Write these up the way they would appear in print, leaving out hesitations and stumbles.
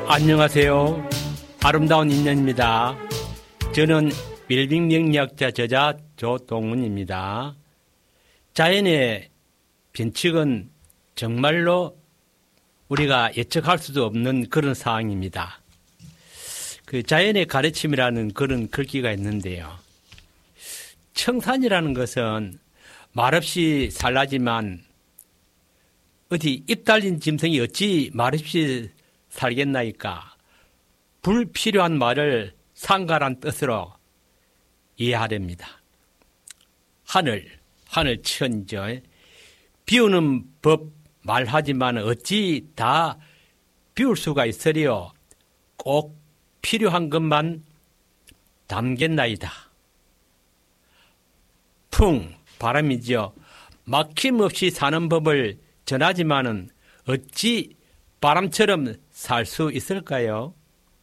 안녕하세요. 아름다운 인연입니다. 저는 웰빙 명리학자 저자 조동훈입니다. 자연의 변칙은 정말로 우리가 예측할 수도 없는 그런 상황입니다. 그 자연의 가르침이라는 그런 글귀가 있는데요. 청산이라는 것은 말없이 살라지만 어디 입 달린 짐승이 어찌 말없이 살겠나이까. 불필요한 말을 상가란 뜻으로 이해하렵니다. 하늘 천저 비우는 법 말하지만 어찌 다 비울 수가 있으리요. 꼭 필요한 것만 담겠나이다. 바람이죠. 막힘없이 사는 법을 전하지만은 어찌 바람처럼 살 수 있을까요?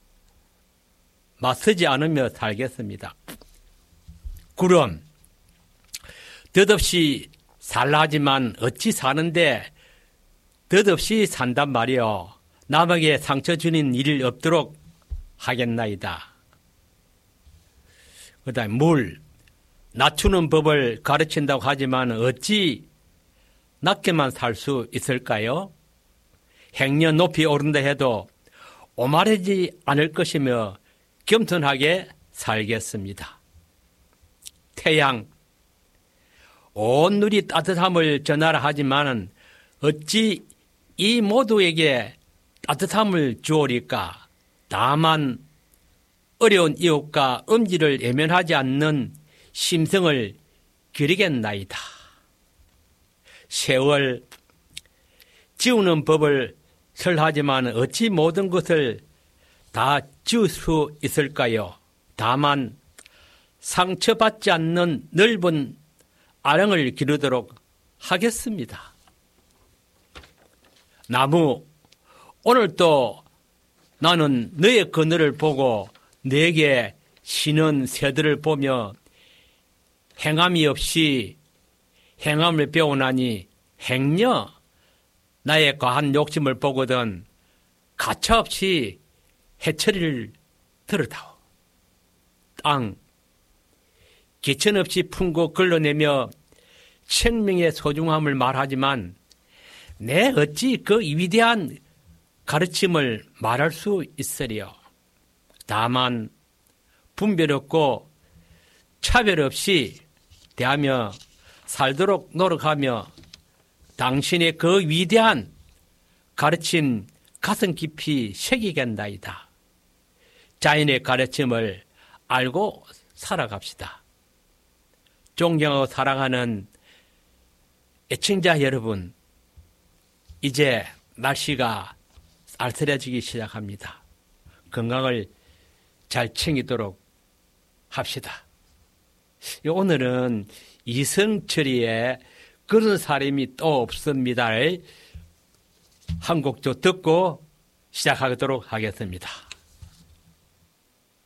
맞서지 않으며 살겠습니다. 구름, 덧없이 살라 하지만 어찌 사는데 덧없이 산단 말이요. 남에게 상처 주는 일이 없도록 하겠나이다. 그 다음에 물, 낮추는 법을 가르친다고 하지만 어찌 낮게만 살 수 있을까요? 행여 높이 오른다 해도 오만하지 않을 것이며 겸손하게 살겠습니다. 태양, 온 누리 따뜻함을 전하라 하지만 어찌 이 모두에게 따뜻함을 주오리까? 다만 어려운 이웃과 음지를 외면하지 않는 심성을 기리겠나이다. 세월, 지우는 법을 설하지만 어찌 모든 것을 다 지울 수 있을까요? 다만 상처받지 않는 넓은 아령을 기르도록 하겠습니다. 나무, 오늘도 나는 너의 그늘을 보고 너에게 쉬는 새들을 보며 행함이 없이 행함을 배우나니 행여 나의 과한 욕심을 보거든 가차없이 해처리를 들으다오. 땅, 기천없이 품고 걸러내며 생명의 소중함을 말하지만 내 어찌 그 위대한 가르침을 말할 수 있으리요. 다만 분별 없고 차별 없이 대하며 살도록 노력하며 당신의 그 위대한 가르침 가슴 깊이 새기겠나이다. 자연의 가르침을 알고 살아갑시다. 존경하고 사랑하는 애청자 여러분, 이제 날씨가 쌀쌀해지기 시작합니다. 건강을 잘 챙기도록 합시다. 오늘은 이성철이의 그런 사람이 또 없습니다를 한 곡 좀 듣고 시작하도록 하겠습니다.